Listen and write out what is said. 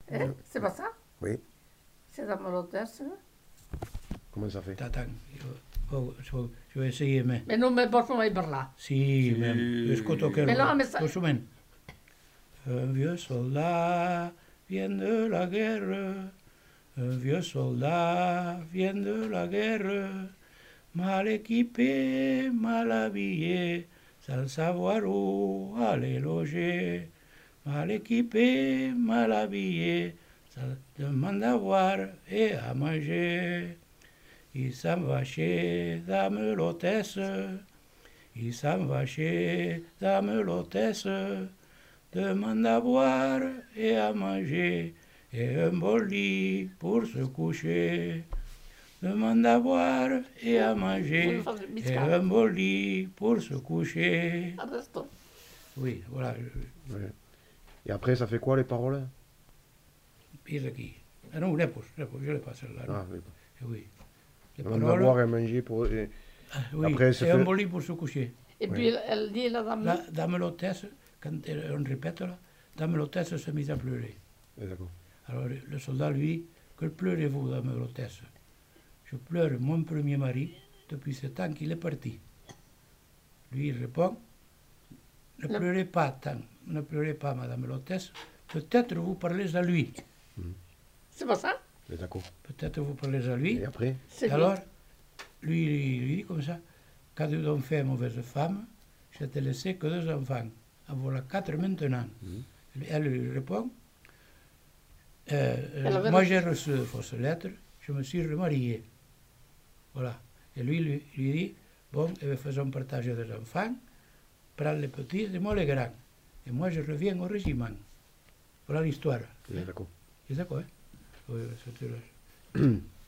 C'est pas ça? Oui. C'est dans mon hôtel, ça? Comment ça fait? Attends, je vais essayer, mais... Mais non, mais bon, on va par là. Si, même. Escuto que... Mais non, mais ça... Un vieux soldat vient de la guerre. Un vieux soldat vient de la guerre. Mal équipé, mal habillé, sans savoir où aller loger. Mal équipé, mal habillé, ça demande à boire et à manger. Il s'en va chez dame l'hôtesse, il s'en va chez dame l'hôtesse, demande à boire et à manger, et un beau lit pour se coucher. Demande à boire et à manger, et un beau lit pour se coucher. Oui, voilà. Ouais. Et après, ça fait quoi les paroles? Pire aquí. Ah non, l'épos, je l'ai pas celle-là. Ah, oui. Oui. Les Demande à paroles, boire et à manger pour... oui, après, et un beau lit pour se coucher. Et puis, elle dit, la dame... La dame l'hôtesse, quand on répète là, dame l'hôtesse se mise à pleurer. D'accord. Alors le soldat lui dit, que pleurez-vous, dame l'hôtesse? Je pleure mon premier mari depuis ce temps qu'il est parti. Lui, il répond, ne pleurez pas tant, ne pleurez pas, madame l'hôtesse, peut-être vous parlez à lui. C'est pas ça? D'accord. Peut-être vous parlez à lui. Et après? Et alors, lui, il dit comme ça, quand tu t'en fais mauvaise femme, je t'ai laissé que 2 enfants. En voilà 4 maintenant. Elle lui répond, moi j'ai reçu de fausses lettres, je me suis remarié. Voilà. Et lui dit, bon, faisons partager des enfants, prends les petits et moi les grands. Et moi je reviens au régiment. Voilà l'histoire. D'accord. C'est ça quoi? Oui, c'était